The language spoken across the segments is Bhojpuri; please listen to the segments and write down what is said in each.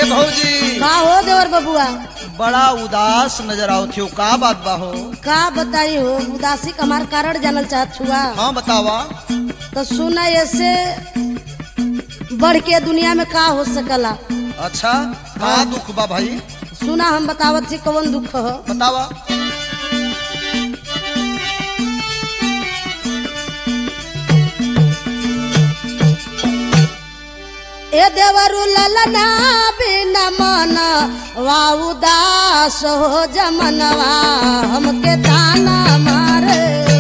भौजी का हो देवर बबुआ? बड़ा उदास नजर आओ थियो, का बात बा हो? का बताई हो, उदासी का हमार कारण जानल चाहत हुआ। हाँ बतावा। तो सुना, ऐसे बढ़ के दुनिया में का हो सकला। अच्छा का दुख बा भाई? सुना, हम बतावत छी कौन दुख हो। बतावा। ए देवरु ललना बिना मन वा उदास हो जमनवा हमके ताना मारे।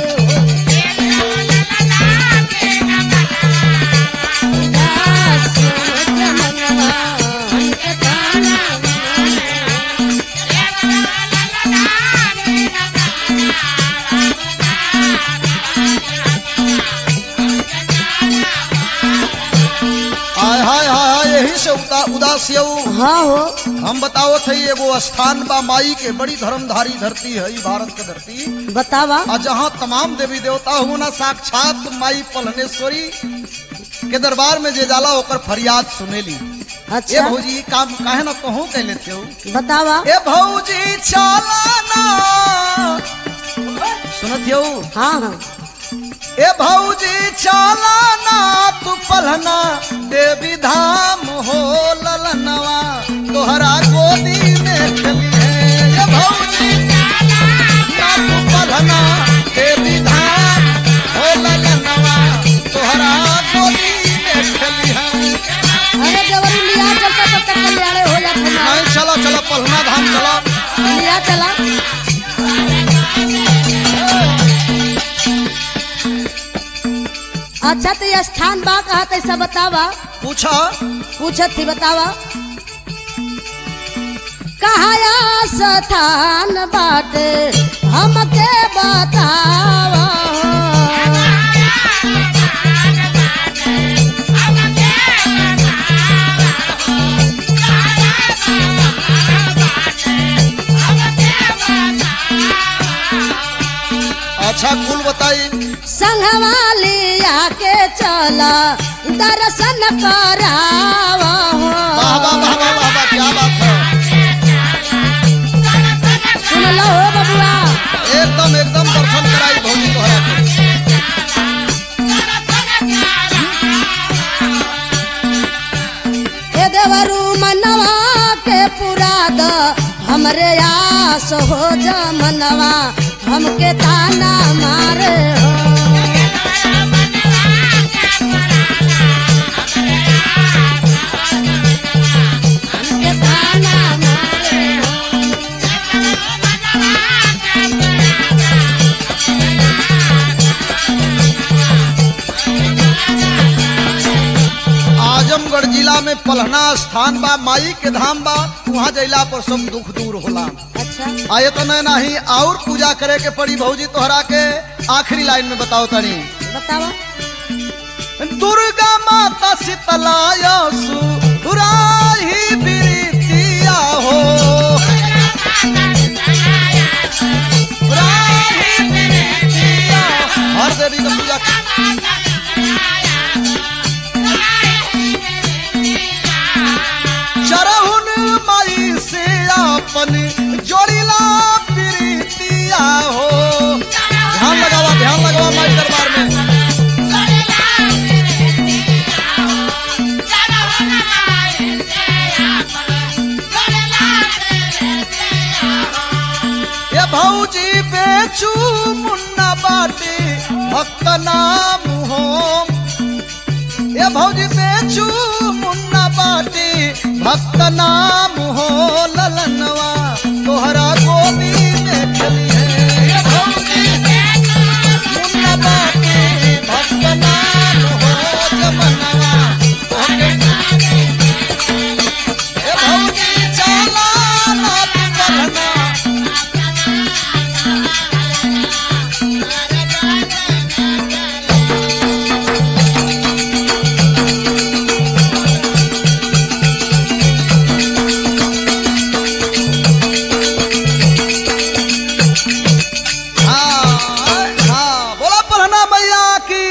यही से उदास हाँ हो। हम बताओ थे एगो स्थान बा माई के, बड़ी धर्मधारी धरती है भारत के धरती। बतावा। और जहाँ तमाम देवी देवता हो ना, साक्षात माई पलनेश्वरी के दरबार में जे जाला ओकर फरियाद सुनेली। अच्छा। ए भौजी काम काहे ना कहूँ कह लेते हो। बतावा। ए भौजी चलाना सुनत हो। हाँ हाँ। ए भौजी चलाना तू पलना देवी धाम हो ललनवा तोहरा गोदी में खेली है। ए भौजी ना तू पलना देवी धाम हो ललनवा तोहरा गोदी में खेली है। अरे देवरू लिया चलता तब तक कल्याण हो जाता। नहीं चलो चलो पलना धाम चलो। लिया चला। अच्छा तो ये स्थान बा कहा कैसा बतावा। पूछा। पूछत थी, बतावा। कहा स्थान बाटे हमके बतावा। अच्छा कुल बताई। संगवा लिया के चला दर्शन करावा। वाह वाह वाह वाह वाह वाह, क्या बात है। सुन लो हो बबुआ। एकदम एकदम दर्शन कराई भौजी तोहरा के। ए देवरू मनवा के पुराद हमरे आस हो जमनवा हमके ताना मारे हो। हमके ताना मारे हो। आजमगढ़ जिला में पलहना स्थान बा, माई के धाम बा। वहाँ जैला पर सब दुख दूर होला। अच्छा। आये तो नहीं और पूजा करे के पड़ी भौजी तोहरा के। आखिरी लाइन में बताओ तनी। बतावा। दुर्गा माता शीतलाया सुराही बिरितिया हो। सुराही बिरितिया हर देवी का पूजा। चरहुन माई से अपन जोड़िला प्रीतिया हो। ध्यान लगावा माई दरबार में। ये भौजी बेचू मुन्ना बाटे भक्त नाम हो। ये भौजी बेचू मुन्ना बाटे भक्त नाम हो ललनवा तोहरा गोदी में खेली है। ये भौजी मुन्ना बाटे भक्त नाम हो जमनवा ये भौजी चला ना तू पलना। बोला पलहना मैया की।